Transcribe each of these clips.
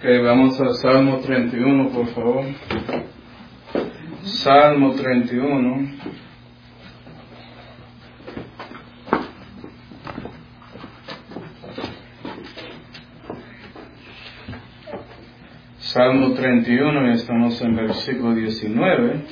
Ok, vamos a Salmo 31, por favor. Salmo 31. Salmo 31, y estamos en versículo 19.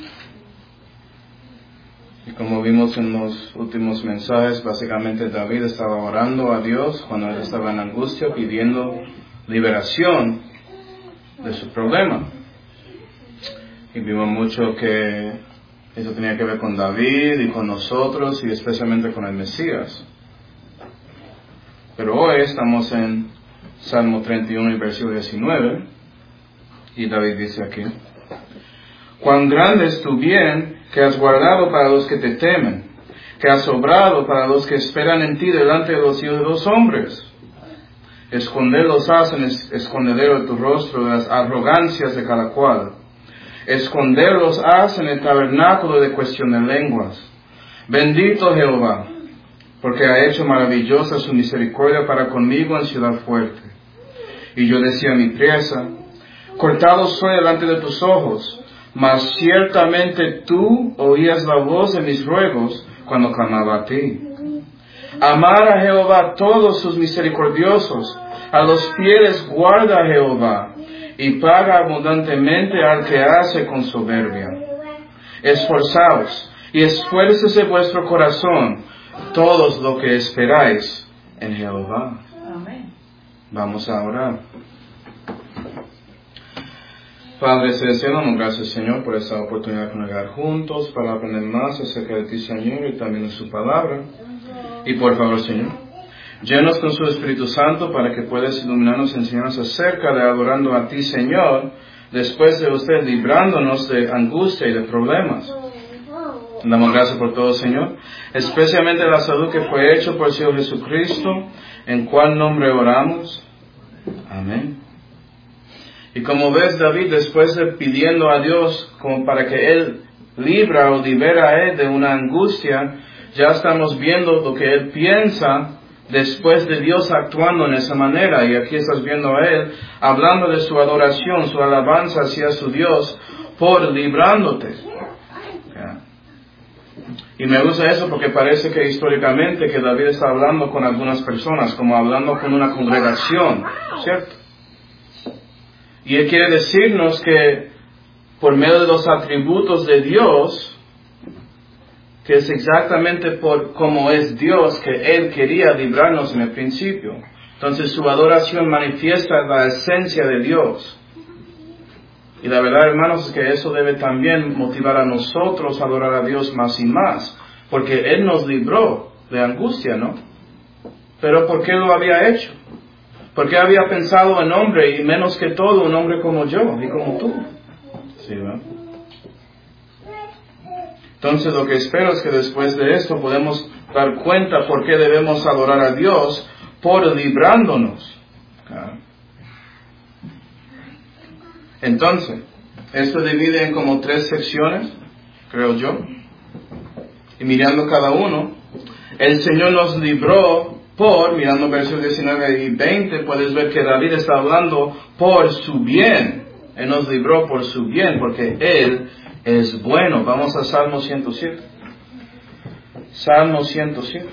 Y como vimos en los últimos mensajes, básicamente David estaba orando a Dios cuando él estaba en angustia, pidiendo liberación de su problema. Y vimos mucho que eso tenía que ver con David y con nosotros y especialmente con el Mesías. Pero hoy estamos en Salmo 31 y versículo 19 y David dice aquí: cuán grande es tu bien que has guardado para los que te temen, que has obrado para los que esperan en ti delante de los hijos de los hombres. Esconderlos has en el escondedero de tu rostro de las arrogancias de cada cual. Esconderlos has en el tabernáculo de cuestión de lenguas. Bendito Jehová, porque ha hecho maravillosa su misericordia para conmigo en ciudad fuerte. Y yo decía a mi presa: cortado soy delante de tus ojos, mas ciertamente tú oías la voz de mis ruegos cuando clamaba a ti. Amar a Jehová todos sus misericordiosos, a los fieles guarda Jehová, y paga abundantemente al que hace con soberbia. Esforzaos y esfuércese vuestro corazón, todos los que esperáis en Jehová. Amén. Vamos a orar. Padre celestial, damos gracias, Señor, por esta oportunidad de congregar juntos para aprender más acerca de ti, Señor, y también de su palabra. Y por favor, Señor, llenos con su Espíritu Santo para que puedas iluminarnos y enseñarnos acerca de adorando a ti, Señor, después de usted librándonos de angustia y de problemas. Damos gracias por todo, Señor, especialmente la salud que fue hecho por el Señor Jesucristo, en cual nombre oramos. Amén. Y como ves, David, después de pidiendo a Dios como para que Él libra o libera a Él de una angustia, ya estamos viendo lo que Él piensa después de Dios actuando en esa manera. Y aquí estás viendo a Él hablando de su adoración, su alabanza hacia su Dios por librándote. Y me gusta eso porque parece que históricamente que David está hablando con algunas personas, como hablando con una congregación, ¿cierto? Y Él quiere decirnos que por medio de los atributos de Dios, que es exactamente por cómo es Dios que Él quería librarnos en el principio. Entonces su adoración manifiesta la esencia de Dios. Y la verdad, hermanos, es que eso debe también motivar a nosotros a adorar a Dios más y más. Porque Él nos libró de angustia, ¿no? Pero ¿por qué lo había hecho? Porque había pensado en hombre, y menos que todo un hombre como yo y como tú. ¿Sí, ¿verdad? Entonces lo que espero es que después de esto podemos dar cuenta por qué debemos adorar a Dios por librándonos. Entonces, esto divide en como 3 secciones, creo yo. Y mirando cada uno, el Señor nos libró por, mirando versos 19 y 20, puedes ver que David está hablando por su bien. Él nos libró por su bien, porque Él es bueno. Vamos a Salmo 107. Salmo 107.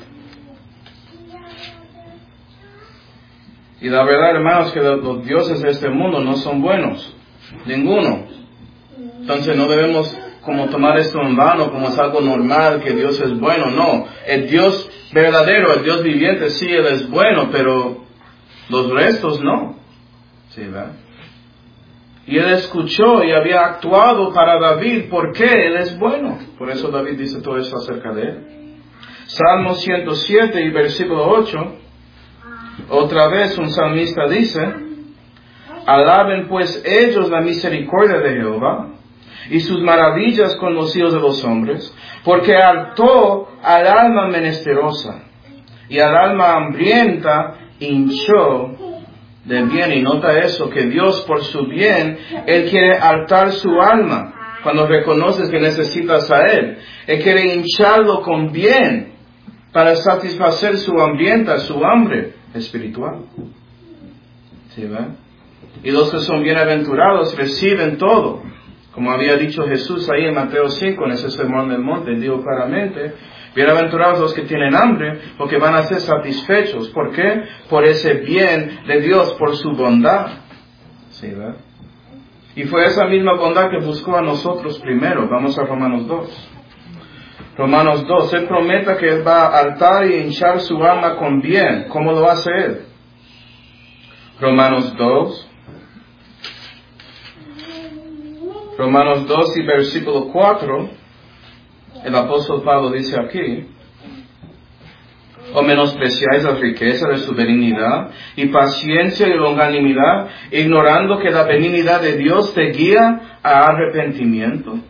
Y la verdad, hermanos, que los dioses de este mundo no son buenos. Ninguno. Entonces no debemos como tomar esto en vano, como es algo normal, que Dios es bueno. No. El Dios verdadero, el Dios viviente, sí, Él es bueno, pero los restos no. ¿Sí, verdad? Y Él escuchó y había actuado para David porque Él es bueno. Por eso David dice todo eso acerca de Él. Salmo 107 y versículo 8. Otra vez un salmista dice: alaben pues ellos la misericordia de Jehová y sus maravillas con los hijos de los hombres, porque hartó al alma menesterosa y al alma hambrienta hinchó de bien. Y nota eso, que Dios por su bien, Él quiere hartar su alma. Cuando reconoces que necesitas a Él, Él quiere hincharlo con bien para satisfacer su hambrienta, su hambre espiritual. ¿Sí, verdad? Y los que son bienaventurados reciben todo. Como había dicho Jesús ahí en Mateo 5, en ese sermón del monte, dijo claramente, bienaventurados los que tienen hambre, porque van a ser satisfechos. ¿Por qué? Por ese bien de Dios, por su bondad. ¿Sí, verdad? Y fue esa misma bondad que buscó a nosotros primero. Vamos a Romanos 2. Romanos 2, Él promete que Él va a hartar y hinchar su alma con bien. ¿Cómo lo hace Él? Romanos 2. Romanos 2 y versículo 4, el apóstol Pablo dice aquí, o menospreciáis la riqueza de su benignidad y paciencia y longanimidad, ignorando que la benignidad de Dios te guía a arrepentimiento.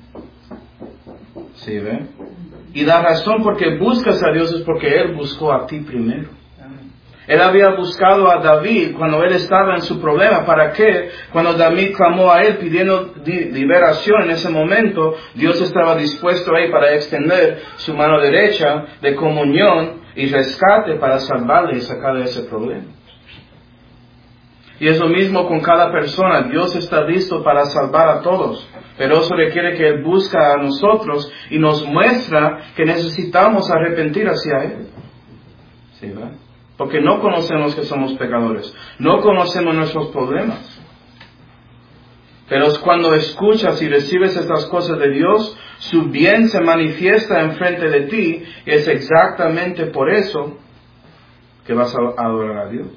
¿Sí ve? Y la razón por qué buscas a Dios es porque Él buscó a ti primero. Él había buscado a David cuando él estaba en su problema. ¿Para qué? Cuando David clamó a él pidiendo liberación en ese momento, Dios estaba dispuesto ahí para extender su mano derecha de comunión y rescate para salvarle y sacarle de ese problema. Y es lo mismo con cada persona. Dios está listo para salvar a todos. Pero eso requiere que Él busca a nosotros y nos muestra que necesitamos arrepentir hacia Él. ¿Sí, verdad? Porque no conocemos que somos pecadores. No conocemos nuestros problemas. Pero cuando escuchas y recibes estas cosas de Dios, su bien se manifiesta enfrente de ti. Y es exactamente por eso que vas a adorar a Dios.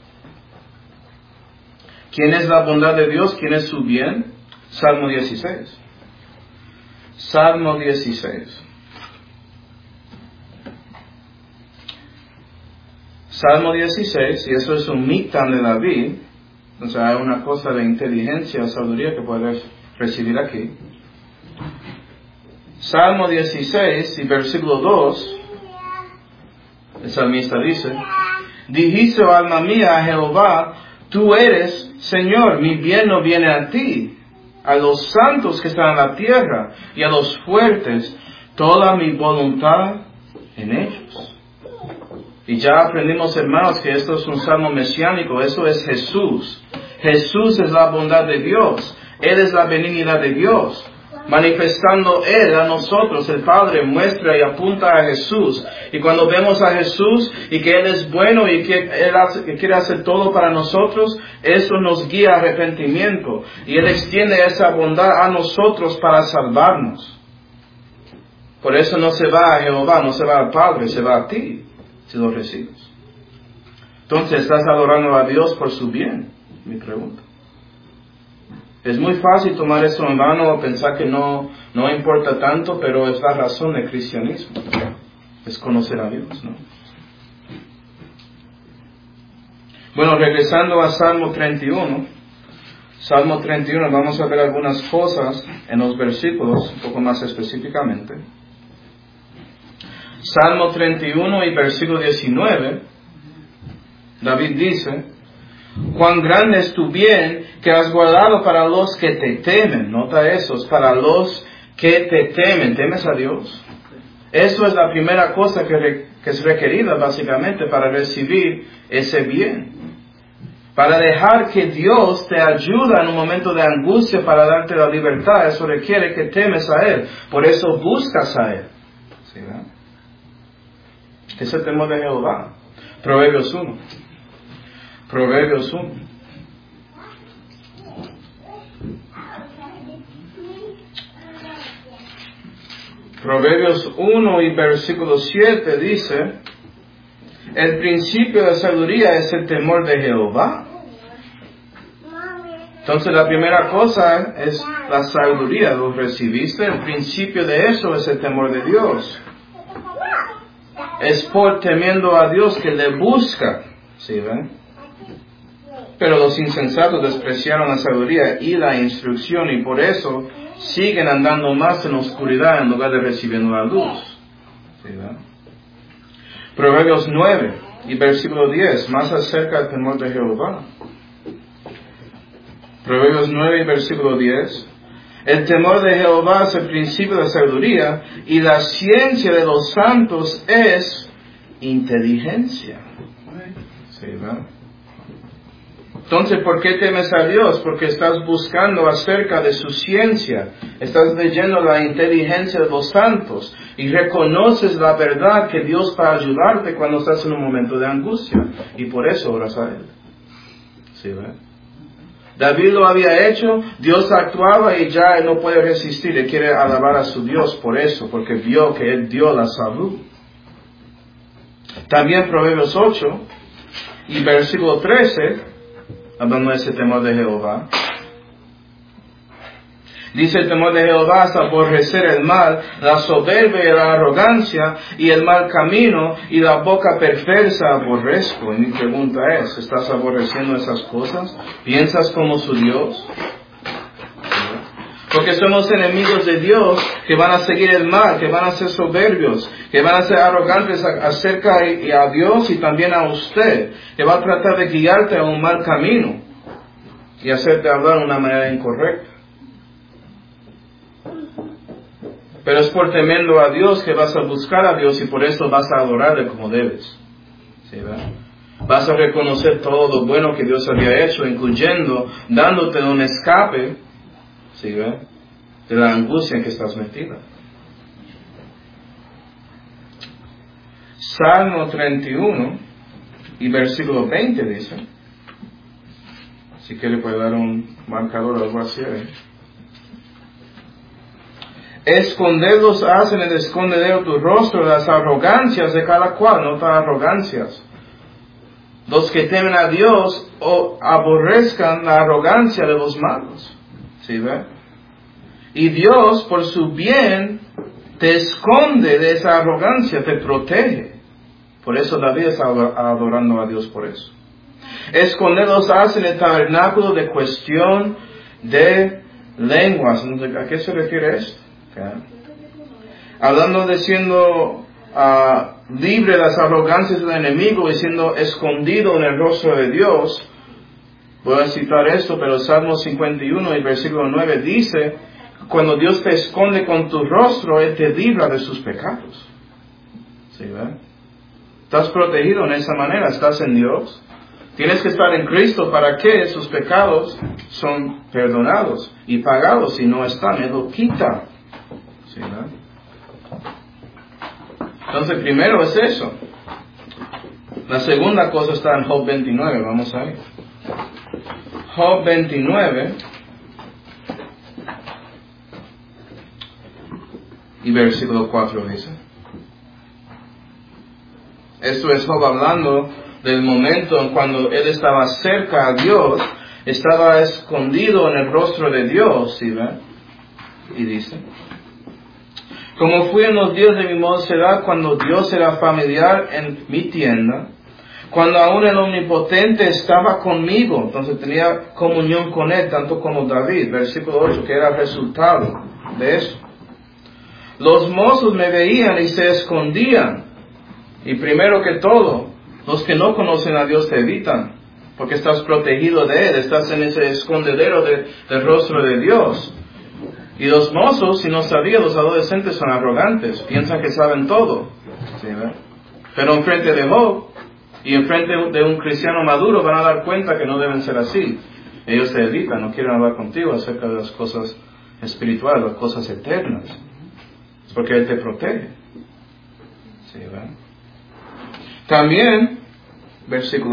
¿Quién es la bondad de Dios? ¿Quién es su bien? Salmo 16. Salmo 16. Salmo 16, y eso es un mictán de David, o sea, hay una cosa de inteligencia, sabiduría que puedes recibir aquí. Salmo 16 y versículo 2, el salmista dice, dijiste, oh alma mía, a Jehová, tú eres Señor, mi bien no viene a ti, a los santos que están en la tierra y a los fuertes, toda mi voluntad en ellos. Y ya aprendimos, hermanos, que esto es un salmo mesiánico, eso es Jesús. Jesús es la bondad de Dios, Él es la benignidad de Dios. Manifestando Él a nosotros, el Padre muestra y apunta a Jesús. Y cuando vemos a Jesús y que Él es bueno y que Él quiere hacer todo para nosotros, eso nos guía a arrepentimiento. Y Él extiende esa bondad a nosotros para salvarnos. Por eso no se va a Jehová, no se va al Padre, se va a ti, si lo recibes. Entonces, ¿estás adorando a Dios por su bien? Mi pregunta. Es muy fácil tomar eso en vano o pensar que no importa tanto, pero es la razón del cristianismo. Es conocer a Dios, ¿no? Bueno, regresando a Salmo 31. Salmo 31, vamos a ver algunas cosas en los versículos, un poco más específicamente. Salmo 31 y versículo 19, David dice, cuán grande es tu bien que has guardado para los que te temen. Nota eso, es para los que te temen. ¿Temes a Dios? Eso es la primera cosa que es requerida básicamente para recibir ese bien. Para dejar que Dios te ayude en un momento de angustia para darte la libertad, eso requiere que temes a Él. Por eso buscas a Él. ¿Sí, ¿verdad? Es el temor de Jehová. Proverbios 1. Proverbios 1. Proverbios 1 y versículo 7 dice, el principio de sabiduría es el temor de Jehová. Entonces la primera cosa es la sabiduría, lo recibiste, el principio de eso es el temor de Dios. Es por temiendo a Dios que le busca, ¿sí ven? Pero los insensatos despreciaron la sabiduría y la instrucción y por eso siguen andando más en la oscuridad en lugar de recibiendo la luz. ¿Sí, verdad? Proverbios 9 y versículo 10, más acerca del temor de Jehová. Proverbios 9 y versículo 10. El temor de Jehová es el principio de sabiduría y la ciencia de los santos es inteligencia. ¿Sí, verdad? Entonces, ¿por qué temes a Dios? Porque estás buscando acerca de su ciencia, estás leyendo la inteligencia de los santos y reconoces la verdad que Dios va a ayudarte cuando estás en un momento de angustia. Y por eso oras a Él. ¿Sí, ve? David lo había hecho, Dios actuaba y ya él no puede resistir, él quiere alabar a su Dios por eso, porque vio que Él dio la salud. También Proverbios 8 y versículo 13, hablando de ese temor de Jehová. Dice: el temor de Jehová es aborrecer el mal, la soberbia y la arrogancia, y el mal camino, y la boca perversa aborrezco. Y mi pregunta es, ¿estás aborreciendo esas cosas? ¿Piensas como su Dios? Porque somos enemigos de Dios que van a seguir el mal, que van a ser soberbios, que van a ser arrogantes acerca a Dios y también a usted, que va a tratar de guiarte a un mal camino y hacerte hablar de una manera incorrecta. Pero es por temiendo a Dios que vas a buscar a Dios y por eso vas a adorarle como debes. ¿Sí, verdad? Vas a reconocer todo lo bueno que Dios había hecho, incluyendo dándote un escape, ¿sí, verdad?, de la angustia en que estás metida. Salmo 31 y versículo 20 dice, si quiere puede dar un marcador o algo así. Esconderlos hacen el escondedero tu rostro, las arrogancias de cada cual, no tan arrogancias. Los que temen a Dios o aborrezcan la arrogancia de los malos. ¿Sí, ve? Y Dios, por su bien, te esconde de esa arrogancia, te protege. Por eso David está adorando a Dios por eso. Esconderlos hacen el tabernáculo de cuestión de lenguas. ¿A qué se refiere esto? Okay. Hablando de siendo libre de las arrogancias del enemigo y siendo escondido en el rostro de Dios, voy a citar esto, pero Salmo 51 y versículo 9 dice, cuando Dios te esconde con tu rostro, Él te libra de sus pecados. ¿Sí, verdad? Estás protegido en esa manera, estás en Dios. Tienes que estar en Cristo para que sus pecados son perdonados y pagados. Si no están, Él lo quita. ¿Sí, verdad? Entonces, primero es eso. La segunda cosa está en Job 29. Vamos a ver. Job 29 y versículo 4 dice. Esto es Job hablando del momento en cuando él estaba cerca a Dios, estaba escondido en el rostro de Dios, ¿sí, ve? Y dice, como fui en los días de mi mocedad, cuando Dios era familiar en mi tienda, cuando aún el Omnipotente estaba conmigo, entonces tenía comunión con Él, tanto como David, versículo 8, que era el resultado de eso. Los mozos me veían y se escondían, y primero que todo, los que no conocen a Dios te evitan, porque estás protegido de Él, estás en ese escondedero del rostro de Dios. Y los mozos, si no sabían, los adolescentes son arrogantes, piensan que saben todo. ¿Sí, verdad? Pero enfrente de Job y enfrente de un cristiano maduro van a dar cuenta que no deben ser así. Ellos se evitan, no quieren hablar contigo acerca de las cosas espirituales, las cosas eternas. Es porque Él te protege. ¿Sí, verdad? También, versículo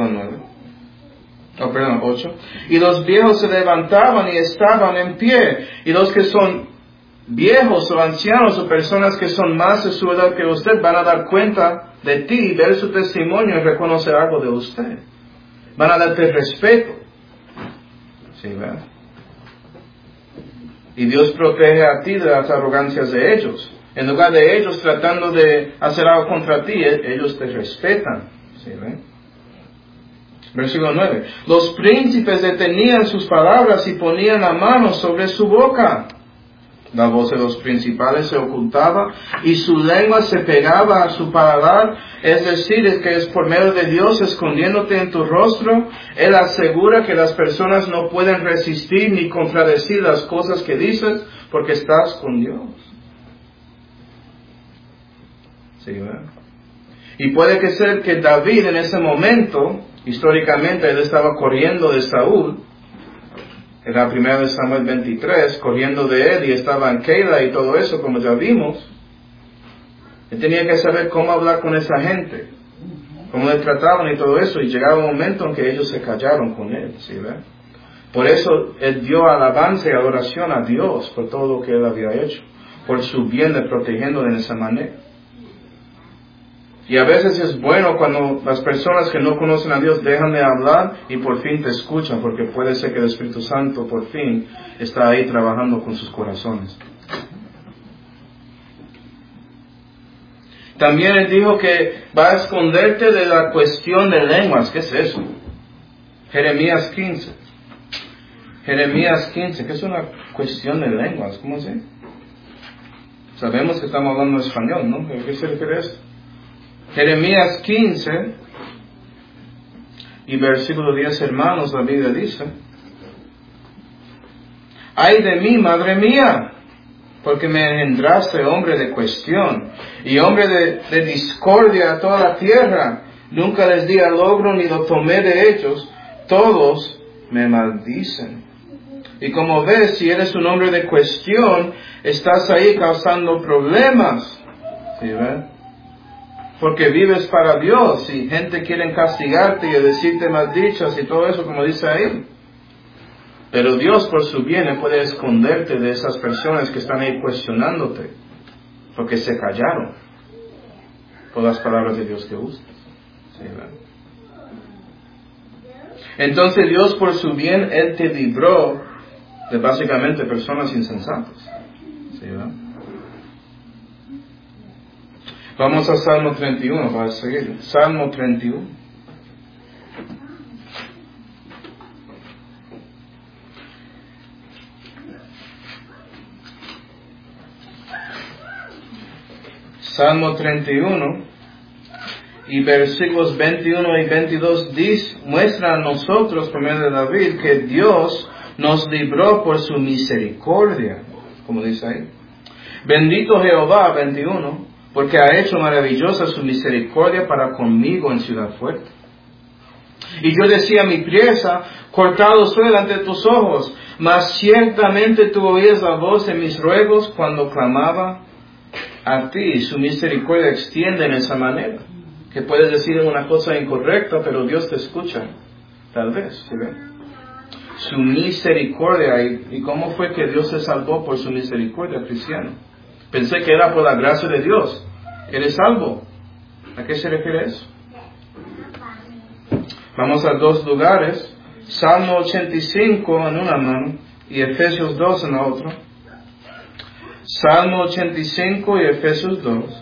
8. Y los viejos se levantaban y estaban en pie. Y los que son viejos o ancianos o personas que son más de su edad que usted van a dar cuenta de ti, ver su testimonio y reconocer algo de usted. Van a darte respeto. ¿Sí, verdad? Y Dios protege a ti de las arrogancias de ellos. En lugar de ellos tratando de hacer algo contra ti, ellos te respetan. ¿Sí, verdad? Versículo 9. Los príncipes detenían sus palabras y ponían la mano sobre su boca. La voz de los principales se ocultaba y su lengua se pegaba a su paladar. Es decir, es que es por medio de Dios escondiéndote en tu rostro. Él asegura que las personas no pueden resistir ni contradecir las cosas que dices porque estás con Dios. ¿Sí, verdad? Y puede que ser que David en ese momento Históricamente él estaba corriendo de Saúl, era 1 Samuel 23, corriendo de él, y estaba en Keila y todo eso, como ya vimos. Él tenía que saber cómo hablar con esa gente, cómo le trataban y todo eso, y llegaba un momento en que ellos se callaron con él, ¿sí ve? Por eso él dio alabanza y adoración a Dios por todo lo que él había hecho, por su bien de protegiéndole de esa manera. Y a veces es bueno cuando las personas que no conocen a Dios dejan de hablar y por fin te escuchan, porque puede ser que el Espíritu Santo por fin está ahí trabajando con sus corazones. También él dijo que va a esconderte de la cuestión de lenguas. ¿Qué es eso? Jeremías 15. Jeremías 15, ¿qué es una cuestión de lenguas? ¿Cómo se? Sabemos que estamos hablando español, ¿no? ¿A qué se refiere esto? Jeremías 15 y versículo 10, hermanos, la Biblia dice: ¡ay de mí, madre mía! Porque me engendraste hombre de cuestión y hombre de discordia a toda la tierra. Nunca les di al logro ni lo tomé de ellos. Todos me maldicen. Y como ves, si eres un hombre de cuestión, estás ahí causando problemas. ¿Sí ven? Porque vives para Dios y gente quiere castigarte y decirte maldichas y todo eso, como dice ahí. Pero Dios por su bien puede esconderte de esas personas que están ahí cuestionándote, porque se callaron por las palabras de Dios que usas. ¿Sí, verdad? Entonces Dios por su bien, Él te libró de básicamente personas insensatas. ¿Sí, verdad? Vamos a Salmo 31 para seguir. Salmo 31. Salmo 31 y versículos 21 y 22 muestra a nosotros, por medio de David, que Dios nos libró por su misericordia, como dice ahí. Bendito Jehová, 21, porque ha hecho maravillosa su misericordia para conmigo en ciudad fuerte. Y yo decía a mi priesa: cortado soy delante de tus ojos, mas ciertamente tú oías la voz de mis ruegos cuando clamaba a ti. Su misericordia extiende en esa manera, que puedes decir una cosa incorrecta, pero Dios te escucha, tal vez, ¿sí ven? Su misericordia, y cómo fue que Dios se salvó por su misericordia, cristiano. Pensé que era por la gracia de Dios. Eres salvo. ¿A qué se refiere eso? Vamos a dos lugares. Salmo 85 en una mano y Efesios 2 en la otra. Salmo 85 y Efesios 2.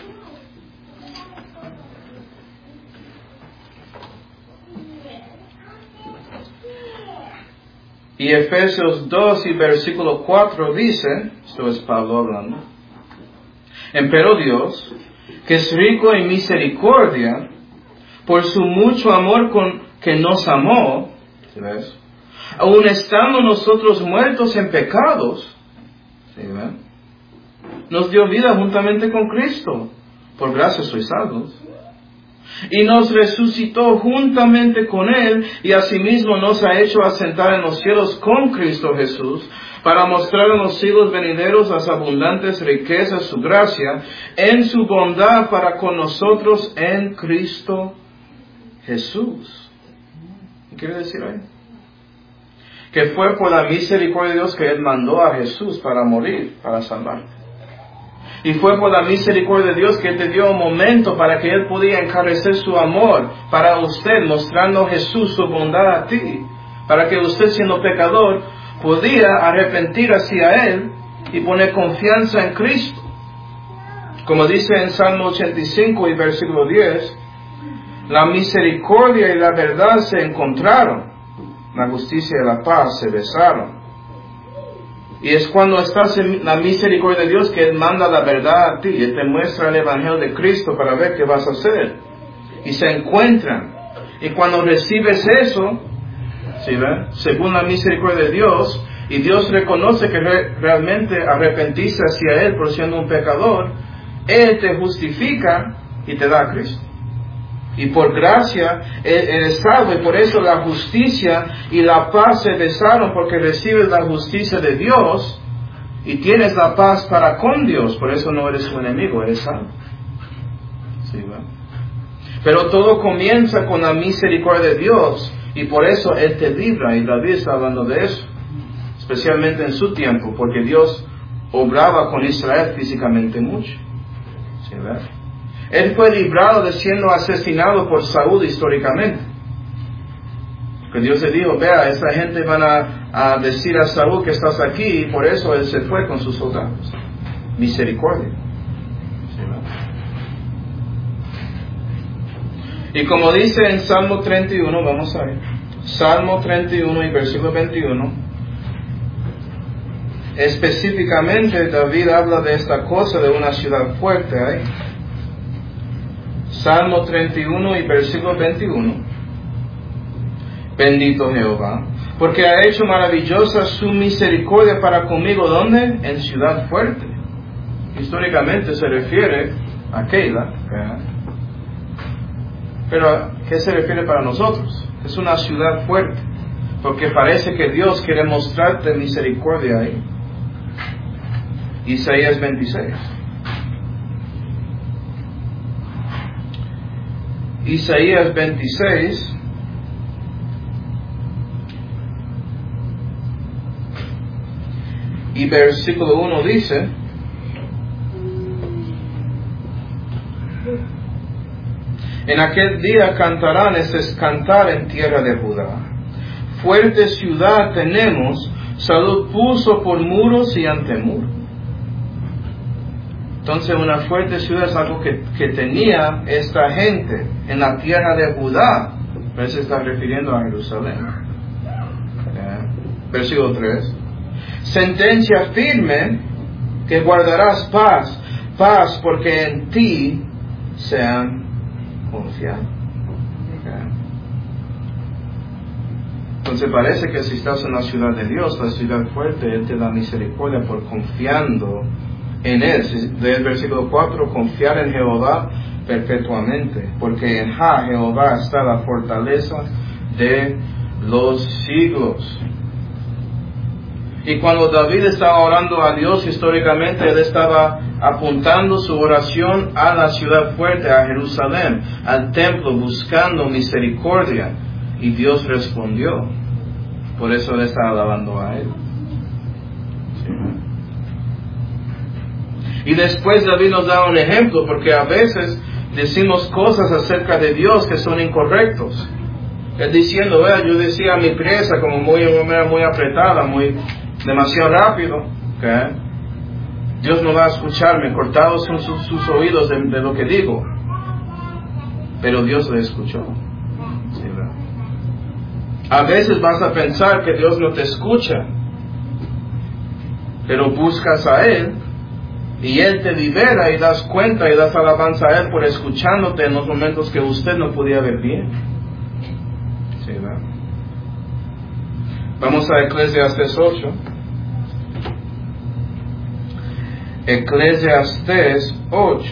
Y Efesios 2 y versículo 4 dice, esto es Pablo hablando: empero Dios, que es rico en misericordia, por su mucho amor con que nos amó, ¿sí ves? Aun estando nosotros muertos en pecados, ¿sí ves? Nos dio vida juntamente con Cristo. Por gracia sois salvos. Y nos resucitó juntamente con Él, y asimismo nos ha hecho asentar en los cielos con Cristo Jesús, para mostrar en los siglos venideros las abundantes riquezas de su gracia, en su bondad para con nosotros en Cristo Jesús. ¿Qué quiere decir ahí? Que fue por la misericordia de Dios que Él mandó a Jesús para morir, para salvarte. Y fue por la misericordia de Dios que Él te dio un momento para que Él podía encarecer su amor para usted, mostrando a Jesús su bondad a ti, para que usted, siendo pecador, podía arrepentir hacia Él y poner confianza en Cristo. Como dice en Salmo 85 y versículo 10, la misericordia y la verdad se encontraron, la justicia y la paz se besaron. Y es cuando estás en la misericordia de Dios que Él manda la verdad a ti. Él te muestra el Evangelio de Cristo para ver qué vas a hacer. Y se encuentran. Y cuando recibes eso, ¿sí ven? Según la misericordia de Dios, y Dios reconoce que realmente arrepentiste hacia Él por siendo un pecador, Él te justifica y te da a Cristo. Y por gracia eres salvo, y por eso la justicia y la paz se besaron, porque recibes la justicia de Dios y tienes la paz para con Dios. Por eso no eres su enemigo, eres salvo. ¿Sí, va? Pero todo comienza con la misericordia de Dios, y por eso Él te libra, y David está hablando de eso, especialmente en su tiempo, porque Dios obraba con Israel físicamente mucho. ¿Sí, va? Él fue librado de siendo asesinado por Saúl históricamente. Porque Dios le dijo, vea, esa gente van a decir a Saúl que estás aquí, y por eso él se fue con sus soldados. Misericordia. ¿Sí? Y como dice en Salmo 31, vamos a ver. Salmo 31 y versículo 21. Específicamente David habla de esta cosa, de una ciudad fuerte ahí. Salmo 31 y versículo 21. Bendito Jehová, porque ha hecho maravillosa su misericordia para conmigo. ¿Dónde? En ciudad fuerte. Históricamente se refiere a Keila. Pero ¿a qué se refiere para nosotros? Es una ciudad fuerte, porque parece que Dios quiere mostrarte misericordia ahí. Isaías 26. Isaías 26, y versículo 1 dice, en aquel día cantarán, este es cantar en tierra de Judá. Fuerte ciudad tenemos, salud puso por muros y antemuro. Entonces una fuerte ciudad es algo que tenía esta gente en la tierra de Judá. Pero se está refiriendo a Jerusalén. Versículo 3. Sentencia firme que guardarás paz, paz porque en ti se han confiado. Entonces parece que si estás en la ciudad de Dios, la ciudad fuerte, Él te da misericordia por confiando en Él. Del versículo 4, confiar en Jehová perpetuamente, porque en Jehová está la fortaleza de los siglos. Y cuando David estaba orando a Dios históricamente, él estaba apuntando su oración a la ciudad fuerte, a Jerusalén, al templo, buscando misericordia, y Dios respondió. Por eso él estaba alabando a Él. Y después David nos da un ejemplo, porque a veces decimos cosas acerca de Dios que son incorrectos. Él diciendo, vea, yo decía mi presa como muy apretada, demasiado rápido. ¿Okay? Dios no va a escucharme, cortados son sus oídos de lo que digo. Pero Dios le escuchó. Sí, ¿verdad? A veces vas a pensar que Dios no te escucha, pero buscas a Él, y Él te libera y das cuenta y das alabanza a Él por escuchándote en los momentos que usted no podía ver bien. Sí, ¿verdad? Vamos a Eclesiastes 8. Eclesiastes 8.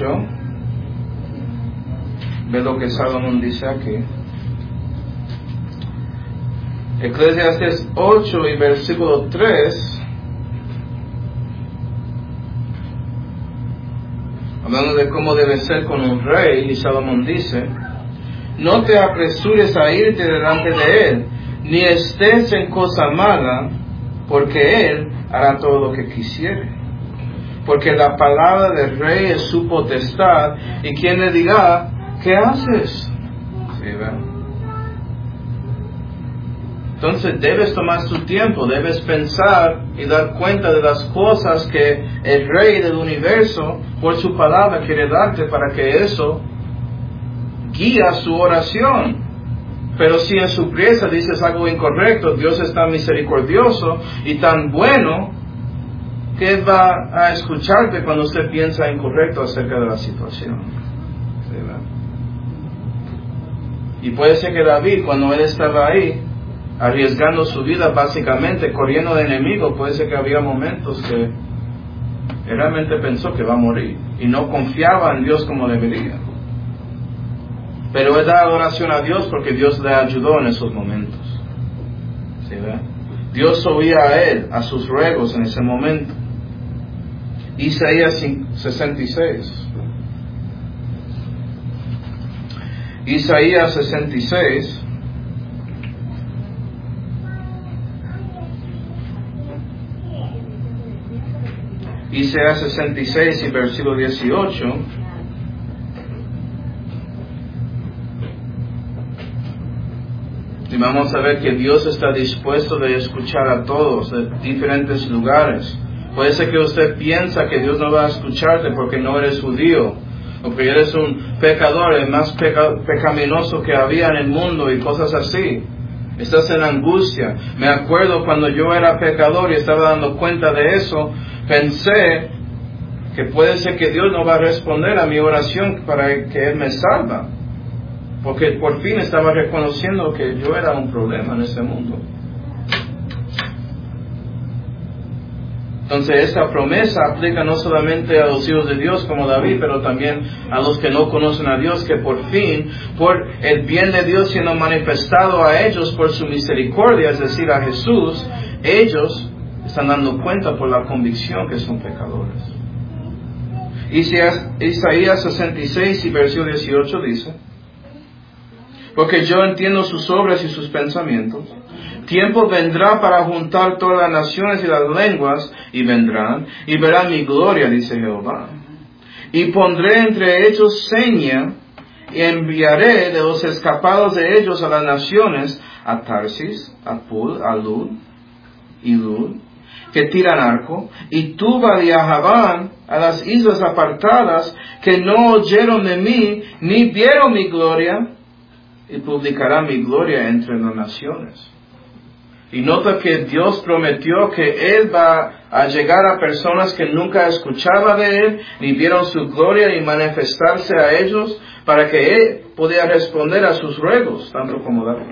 Ve lo que Salomón dice aquí. Eclesiastes 8 y versículo 3. Hablando de cómo debe ser con un rey, y Salomón dice, no te apresures a irte delante de él, ni estés en cosa mala, porque él hará todo lo que quisiere. Porque la palabra del rey es su potestad, y quien le diga, ¿qué haces? ¿Sí, ¿verdad? Entonces debes tomar tu tiempo, debes pensar y dar cuenta de las cosas que el Rey del universo, por su palabra, quiere darte para que eso guíe su oración. Pero si en su prisa dices algo incorrecto, Dios es tan misericordioso y tan bueno que Él va a escucharte cuando usted piensa incorrecto acerca de la situación. ¿Verdad? Y puede ser que David, cuando él estaba ahí, arriesgando su vida básicamente, corriendo de enemigo, puede ser que había momentos que realmente pensó que va a morir y no confiaba en Dios como debería. Pero él da adoración a Dios porque Dios le ayudó en esos momentos. ¿Sí, ve? Dios oía a él, a sus ruegos en ese momento. Isaías 66. Isaías 66. Isaías 66 y versículo 18. Y vamos a ver que Dios está dispuesto de escuchar a todos de diferentes lugares. Puede ser que usted piensa que Dios no va a escucharte porque no eres judío, o que eres un pecador, el más pecaminoso que había en el mundo y cosas así. Estás en angustia. Me acuerdo cuando yo era pecador y estaba dando cuenta de eso, pensé que puede ser que Dios no va a responder a mi oración para que Él me salva. Porque por fin estaba reconociendo que yo era un problema en ese mundo. Entonces esta promesa aplica no solamente a los hijos de Dios como David, pero también a los que no conocen a Dios, que por fin, por el bien de Dios siendo manifestado a ellos por su misericordia, es decir, a Jesús, ellos están dando cuenta por la convicción que son pecadores. Isaías 66 y versículo 18 dice: porque yo entiendo sus obras y sus pensamientos. Tiempo vendrá para juntar todas las naciones y las lenguas, y vendrán, y verán mi gloria, dice Jehová. Y pondré entre ellos seña, y enviaré de los escapados de ellos a las naciones, a Tarsis, a Pul, a Lud, y Lud, que tiran arco, y Tubal y a Javán, a las islas apartadas, que no oyeron de mí, ni vieron mi gloria, y publicará mi gloria entre las naciones. Y nota que Dios prometió que Él va a llegar a personas que nunca escuchaban de Él, ni vieron su gloria, y manifestarse a ellos, para que Él pudiera responder a sus ruegos, tanto como David.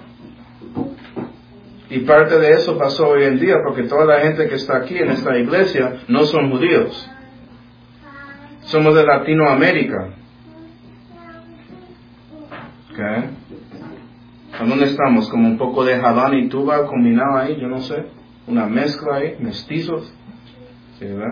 Y parte de eso pasó hoy en día, porque toda la gente que está aquí en esta iglesia no son judíos. Somos de Latinoamérica. ¿Okay? ¿A dónde estamos? Como un poco de Javán y Tuba combinado ahí, yo no sé. Una mezcla ahí, mestizos. ¿Sí, verdad?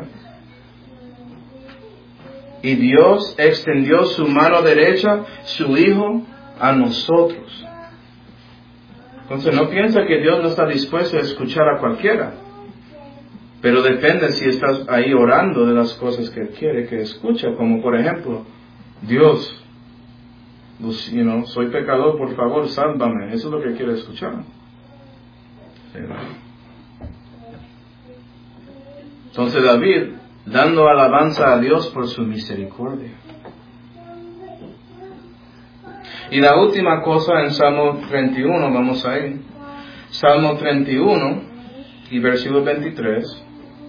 Y Dios extendió su mano derecha, su Hijo, a nosotros. Entonces no piensa que Dios no está dispuesto a escuchar a cualquiera. Pero depende si estás ahí orando de las cosas que Él quiere que escuche. Como por ejemplo, Dios, soy pecador, por favor, sálvame. Eso es lo que quiere escuchar. Entonces David, dando alabanza a Dios por su misericordia. Y la última cosa en Salmo 31, vamos a ir. Salmo 31 y versículo 23.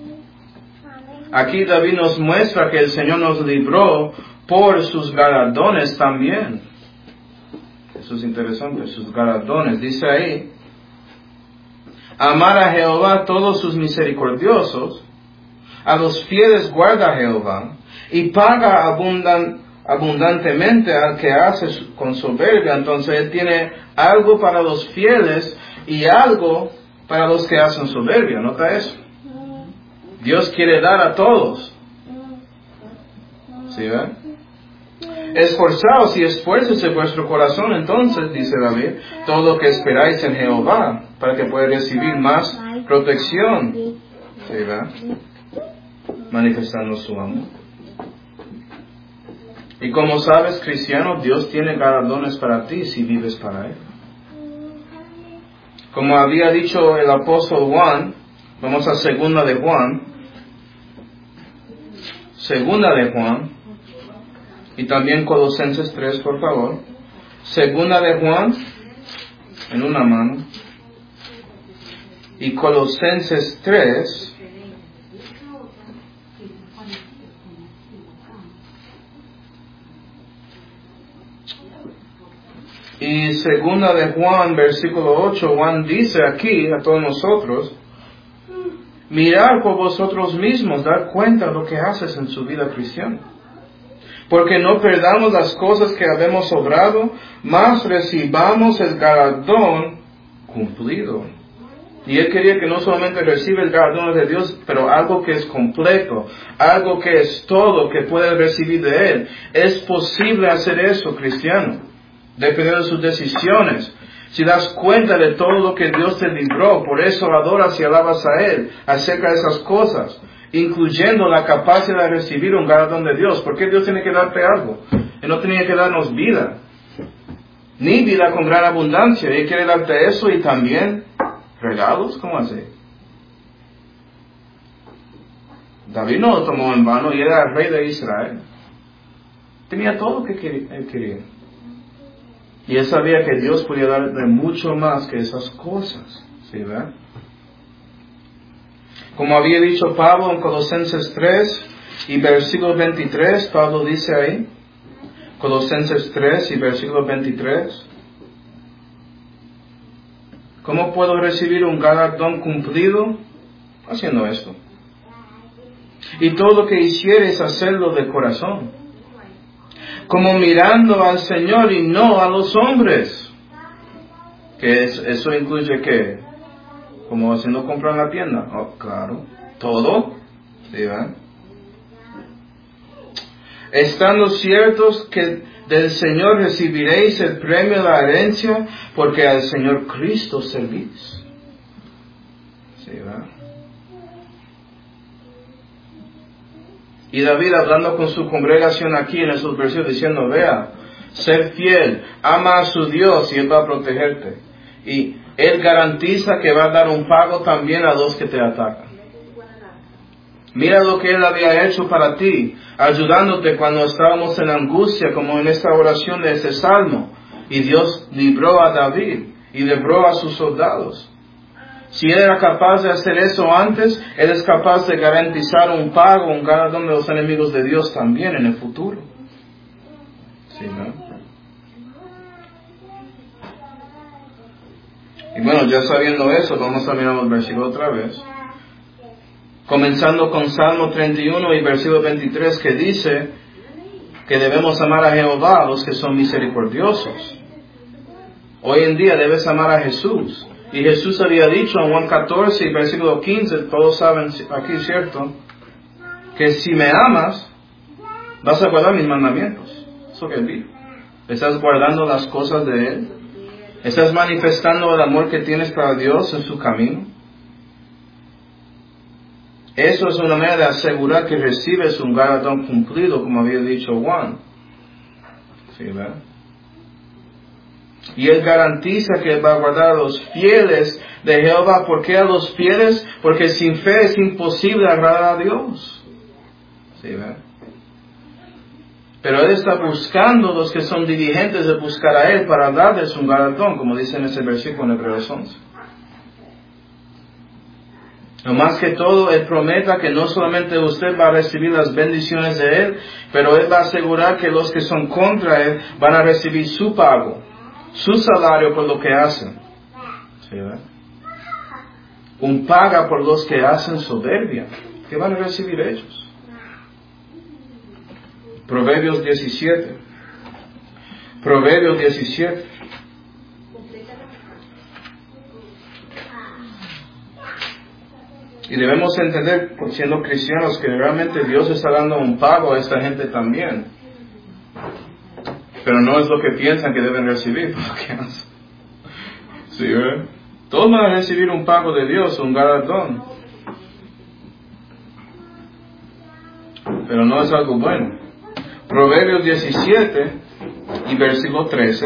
Aquí David nos muestra que el Señor nos libró por sus galardones también. Eso es interesante, sus galardones. Dice ahí: amar a Jehová todos sus misericordiosos, a los fieles guarda Jehová, y paga abundantemente al que hace con soberbia. Entonces Él tiene algo para los fieles y algo para los que hacen soberbia. ¿Nota eso? Dios quiere dar a todos. ¿Sí, ve? Esforzaos y esfuércese vuestro corazón, entonces, dice David, todo lo que esperáis en Jehová, para que pueda recibir más protección. ¿Sí, ve? Manifestando su amor. Y como sabes, cristiano, Dios tiene galardones para ti si vives para Él. Como había dicho el apóstol Juan, vamos a segunda de Juan, y también Colosenses 3, por favor. Segunda de Juan, en una mano, y Colosenses 3, y segunda de Juan, versículo 8, Juan dice aquí a todos nosotros: mirad por vosotros mismos, dar cuenta de lo que haces en su vida cristiana. porque no perdamos las cosas que habemos obrado, mas recibamos el galardón cumplido. Y él quería que no solamente reciba el galardón de Dios, pero algo que es completo, algo que es todo, que puede recibir de Él. Es posible hacer eso, cristiano, dependiendo de sus decisiones. Si das cuenta de todo lo que Dios te libró, por eso adoras y alabas a Él acerca de esas cosas, incluyendo la capacidad de recibir un galardón de Dios. ¿Por qué Dios tiene que darte algo? Él no tenía que darnos vida, ni vida con gran abundancia. Él quiere darte eso y también regalos. ¿Cómo así? David no lo tomó en vano y era el rey de Israel. Tenía todo lo que él quería. Y él sabía que Dios podía darle mucho más que esas cosas. ¿Sí, verdad? Como había dicho Pablo en Colosenses 3 y versículo 23, Pablo dice ahí, Colosenses 3 y versículo 23, ¿cómo puedo recibir un galardón cumplido? Haciendo esto. Y todo lo que hicieres, hacerlo de corazón, como mirando al Señor y no a los hombres. Eso incluye ¿qué? Como haciendo compra en la tienda. Oh, claro, todo. ¿Sí, verdad? Estando ciertos que del Señor recibiréis el premio de la herencia, porque al Señor Cristo servís. ¿Sí, verdad? Y David, hablando con su congregación aquí en esos versículos, diciendo, vea, ser fiel, ama a su Dios y Él va a protegerte. Y Él garantiza que va a dar un pago también a los que te atacan. Mira lo que Él había hecho para ti, ayudándote cuando estábamos en angustia, como en esta oración de este salmo. Y Dios libró a David y libró a sus soldados. Si Él era capaz de hacer eso antes, Él es capaz de garantizar un pago, un galardón de los enemigos de Dios también en el futuro. ¿Sí, no? Y bueno, ya sabiendo eso, vamos a mirar el versículo otra vez. Comenzando con Salmo 31 y versículo 23, que dice que debemos amar a Jehová, a los que son misericordiosos. Hoy en día debes amar a Jesús. Y Jesús había dicho en Juan 14 y versículo 15, todos saben aquí, ¿cierto? Que si me amas, vas a guardar mis mandamientos. Eso que Él dijo. ¿Estás guardando las cosas de Él? ¿Estás manifestando el amor que tienes para Dios en su camino? Eso es una manera de asegurar que recibes un galardón cumplido, como había dicho Juan. ¿Sí, verdad? Y Él garantiza que Él va a guardar a los fieles de Jehová. ¿Por qué a los fieles? Porque sin fe es imposible agradar a Dios. ¿Sí, verdad? Pero Él está buscando los que son diligentes de buscar a Él para darles un galardón, como dice en ese versículo en Hebreos 11. No más que todo, Él prometa que no solamente usted va a recibir las bendiciones de Él, pero Él va a asegurar que los que son contra Él van a recibir su pago, su salario por lo que hacen. ¿Sí, verdad? Un paga por los que hacen soberbia. ¿Qué van a recibir ellos? Proverbios 17. Proverbios 17. Y debemos entender, siendo cristianos, que realmente Dios está dando un pago a esta gente también. Pero no es lo que piensan que deben recibir por lo que hacen. ¿Sí, verdad? Todos van a recibir un pago de Dios, un galardón. Pero no es algo bueno. Proverbios 17 y versículo 13.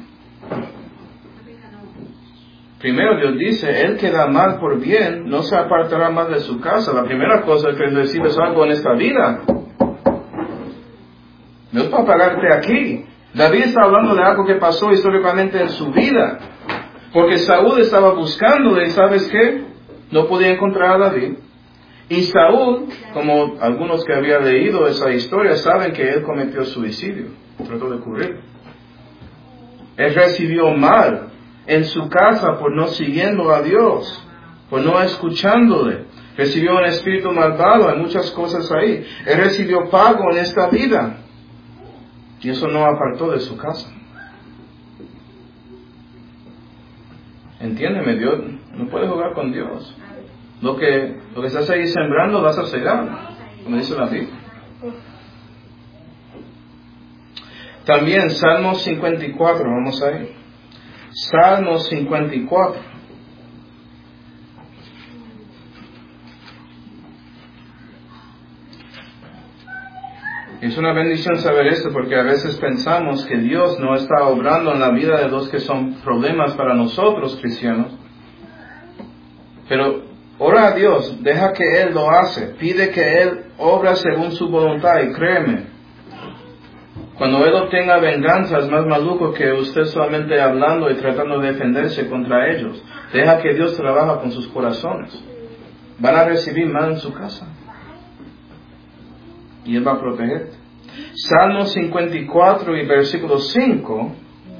Primero Dios dice, el que da mal por bien no se apartará más de su casa. La primera cosa es que recibes algo en esta vida. Dios va a pagarte aquí. David está hablando de algo que pasó históricamente en su vida. Porque Saúl estaba buscándole y ¿sabes qué? No podía encontrar a David. Y Saúl, como algunos que habían leído esa historia, saben que él cometió suicidio. Trató de cubrirlo. Él recibió mal en su casa por no siguiendo a Dios, por no escuchándole. Recibió un espíritu malvado, hay muchas cosas ahí. Él recibió pago en esta vida. Y eso no apartó de su casa. Entiéndeme, Dios no puede jugar con Dios. Lo que estás ahí sembrando vas a cegar, como dice la Biblia. También Salmos 54, vamos ahí. Salmos 54. Es una bendición saber esto porque a veces pensamos que Dios no está obrando en la vida de los que son problemas para nosotros cristianos. Pero ora a Dios, deja que Él lo hace, pide que Él obra según su voluntad y créeme, cuando Él obtenga venganza es más maluco que usted solamente hablando y tratando de defenderse contra ellos. Deja que Dios trabaje con sus corazones. Van a recibir mal en su casa. Y Él va a protegerte. Salmo 54 y versículo 5.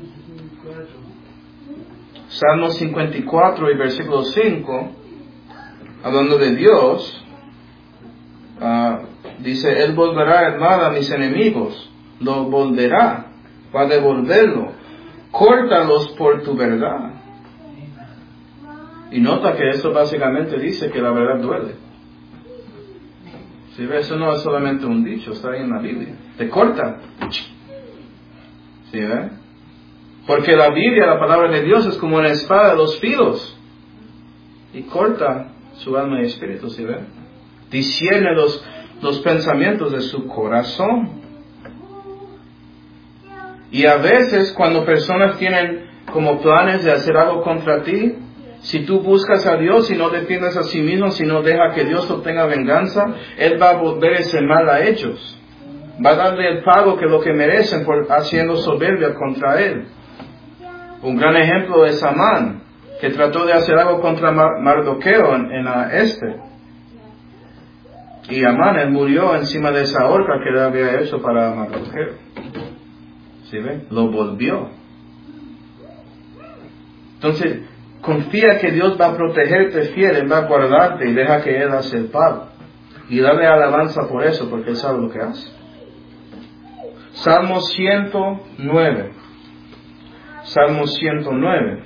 Salmo 54 y versículo 5. Hablando de Dios. Dice, Él volverá el mal a mis enemigos. Lo volverá. Va a devolverlo. Córtalos por tu verdad. Y nota que eso básicamente dice que la verdad duele. ¿Sí ve? Eso no es solamente un dicho, está ahí en la Biblia. Te corta. ¿Sí ve? Porque la Biblia, la palabra de Dios, es como una espada de dos filos. Y corta su alma y espíritu, ¿sí ve? Discierne los pensamientos de su corazón. Y a veces cuando personas tienen como planes de hacer algo contra ti, si tú buscas a Dios y no defiendes a sí mismo, si no deja que Dios obtenga venganza, Él va a volver ese mal a ellos. Va a darle el pago que lo que merecen por haciendo soberbia contra Él. Un gran ejemplo es Amán, que trató de hacer algo contra Mardoqueo en la este. Y Amán, él murió encima de esa horca que él había hecho para Mardoqueo. ¿Sí ve? Lo volvió. Entonces, confía que Dios va a protegerte fiel, Él va a guardarte y deja que Él hace el pago. Y dale alabanza por eso, porque Él sabe lo que hace. Salmo 109. Salmo 109.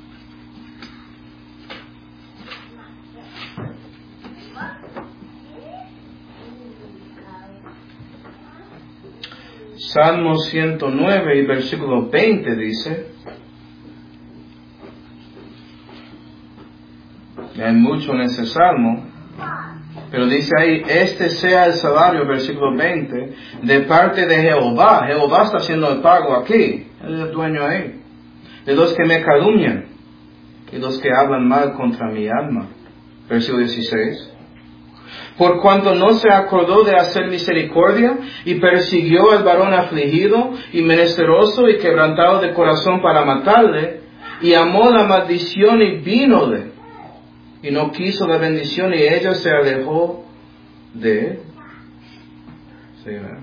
Salmo 109 y versículo 20 dice, hay mucho en ese salmo, pero dice ahí, este sea el salario, versículo 20, de parte de Jehová. Jehová está haciendo el pago aquí, Él es el dueño ahí, de los que me calumnian y los que hablan mal contra mi alma. Versículo 16. Por cuanto no se acordó de hacer misericordia y persiguió al varón afligido y menesteroso y quebrantado de corazón para matarle, y amó la maldición y vínole, y no quiso la bendición y ella se alejó de él. ¿Sí, verdad?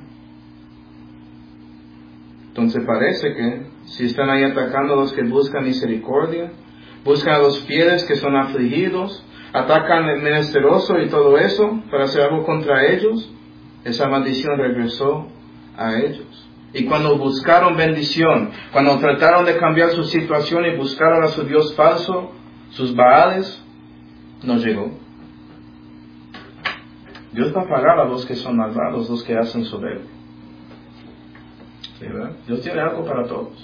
Entonces parece que si están ahí atacando a los que buscan misericordia, buscan a los fieles que son afligidos, atacan al menesteroso y todo eso para hacer algo contra ellos, esa maldición regresó a ellos. Y cuando buscaron bendición, cuando trataron de cambiar su situación y buscaron a su Dios falso, sus Baales, no llegó. Dios va a pagar a los que son malvados, los que hacen soberbia. ¿Sí, verdad? Dios tiene algo para todos.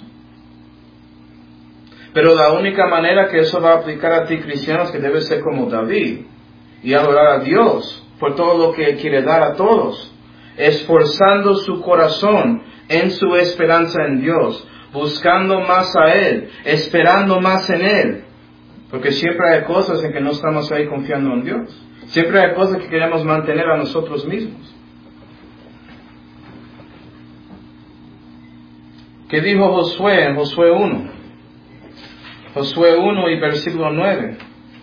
Pero la única manera que eso va a aplicar a ti, cristianos, que debe ser como David y adorar a Dios por todo lo que quiere dar a todos, esforzando su corazón en su esperanza en Dios, buscando más a Él, esperando más en Él. Porque siempre hay cosas en que no estamos ahí confiando en Dios. Siempre hay cosas que queremos mantener a nosotros mismos. ¿Qué dijo Josué en Josué 1? Josué 1 y versículo 9.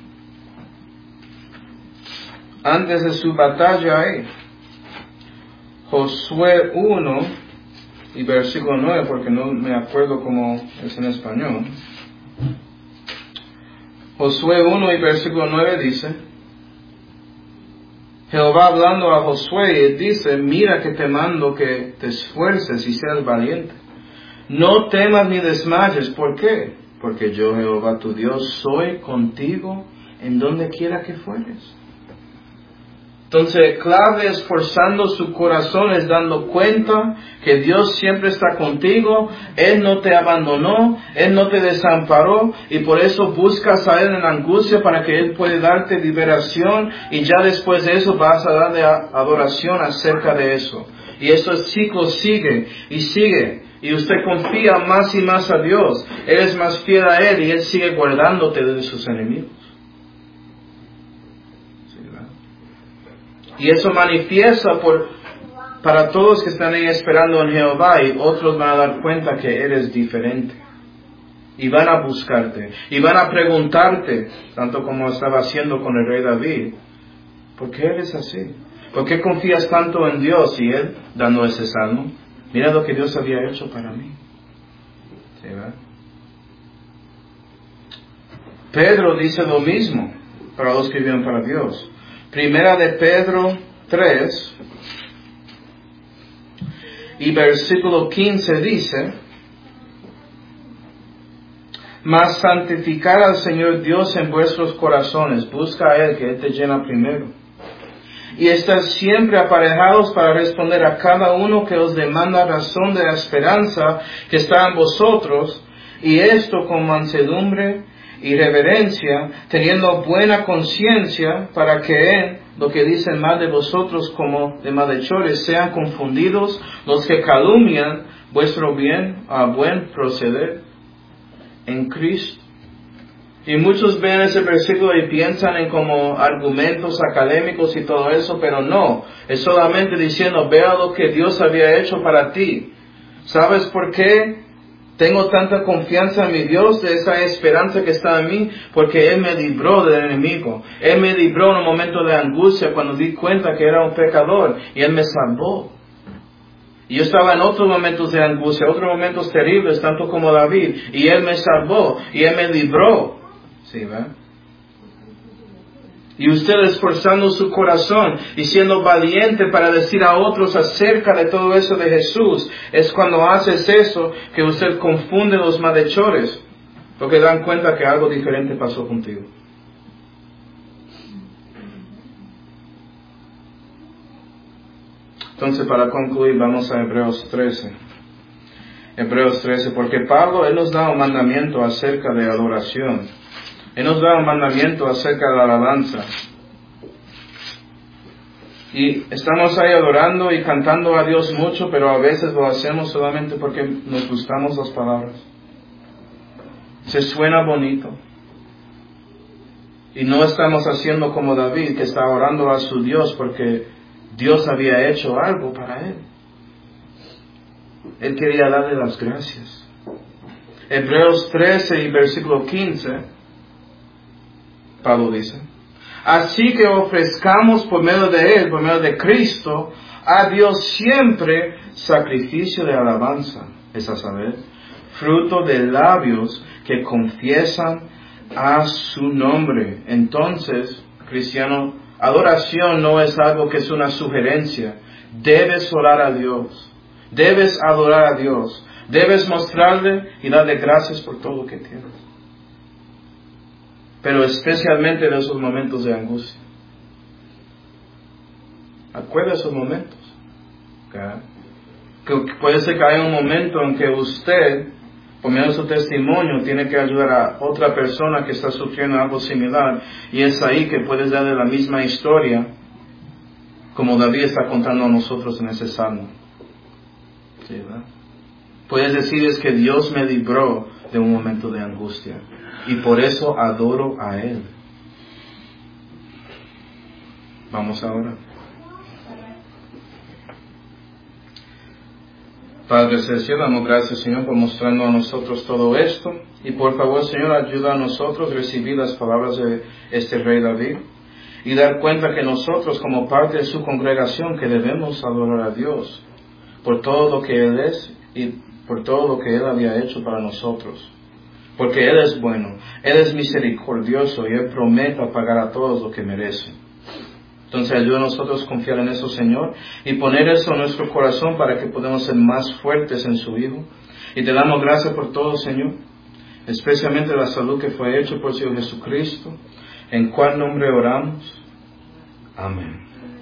Antes de su batalla ahí. Josué 1 y versículo 9, porque no me acuerdo cómo es en español. Josué 1 y versículo 9 dice, Jehová hablando a Josué dice, mira que te mando que te esfuerces y seas valiente. No temas ni desmayes. ¿Por qué? Porque yo, Jehová tu Dios, soy contigo en donde quiera que fueres. Entonces, clave esforzando su corazón es dando cuenta que Dios siempre está contigo, Él no te abandonó, Él no te desamparó, y por eso buscas a Él en angustia para que Él pueda darte liberación, y ya después de eso vas a darle adoración acerca de eso. Y eso el ciclo sigue y sigue, y usted confía más y más a Dios, Él es más fiel a Él, y Él sigue guardándote de sus enemigos. Y eso manifiesta para todos que están ahí esperando en Jehová, y otros van a dar cuenta que eres diferente. Y van a buscarte. Y van a preguntarte, tanto como estaba haciendo con el rey David, ¿por qué eres así? ¿Por qué confías tanto en Dios? Y él, dando ese salmo, mira lo que Dios había hecho para mí. ¿Sí, verdad? Pedro dice lo mismo para los que viven para Dios. Primera de Pedro 3 y versículo 15 dice, mas santificar al Señor Dios en vuestros corazones, busca a Él, que Él te llena primero, y estar siempre aparejados para responder a cada uno que os demanda razón de la esperanza que está en vosotros, y esto con mansedumbre y reverencia, teniendo buena conciencia, para que en lo que dicen mal de vosotros como de malhechores sean confundidos los que calumnian vuestro bien a buen proceder en Cristo. Y muchos ven ese versículo y piensan en como argumentos académicos y todo eso, pero no, es solamente diciendo, vea lo que Dios había hecho para ti. ¿Sabes por qué tengo tanta confianza en mi Dios, de esa esperanza que está en mí? Porque Él me libró del enemigo. Él me libró en un momento de angustia cuando di cuenta que era un pecador, y Él me salvó. Y yo estaba en otros momentos de angustia, otros momentos terribles, tanto como David, y Él me salvó, y Él me libró. ¿Sí, va? Y usted esforzando su corazón y siendo valiente para decir a otros acerca de todo eso de Jesús, es cuando haces eso que usted confunde los malhechores, porque dan cuenta que algo diferente pasó contigo. Entonces, para concluir, vamos a Hebreos 13. Hebreos 13, porque Pablo, Él nos da un mandamiento acerca de adoración. Él nos da un mandamiento acerca de la alabanza. Y estamos ahí adorando y cantando a Dios mucho, pero a veces lo hacemos solamente porque nos gustamos las palabras. Se suena bonito. Y no estamos haciendo como David, que está orando a su Dios porque Dios había hecho algo para él. Él quería darle las gracias. Hebreos 13 y versículo 15, Pablo dice, así que ofrezcamos por medio de Él, por medio de Cristo, a Dios siempre sacrificio de alabanza, es a saber, fruto de labios que confiesan a su nombre. Entonces, cristiano, adoración no es algo que es una sugerencia. Debes orar a Dios, debes adorar a Dios, debes mostrarle y darle gracias por todo lo que tienes. Pero especialmente en esos momentos de angustia. Acuerda esos momentos. ¿Okay? Que puede ser que haya un momento en que usted, por medio de su testimonio, tiene que ayudar a otra persona que está sufriendo algo similar. Y es ahí que puedes darle la misma historia como David está contando a nosotros en ese salmo. ¿Sí, verdad? Puedes decir, es que Dios me libró de un momento de angustia, y por eso adoro a Él. Vamos ahora. Padre Celestial, damos gracias, Señor, por mostrarnos a nosotros todo esto. Y por favor, Señor, ayuda a nosotros a recibir las palabras de este rey David y dar cuenta que nosotros, como parte de su congregación, que debemos adorar a Dios por todo lo que Él es y por todo lo que Él había hecho para nosotros. Porque Él es bueno, Él es misericordioso y Él promete pagar a todos lo que merecen. Entonces ayuda a nosotros a confiar en eso, Señor, y poner eso en nuestro corazón para que podamos ser más fuertes en su Hijo. Y te damos gracias por todo, Señor, especialmente la salud que fue hecha por el Señor Jesucristo, en cuál nombre oramos. Amén.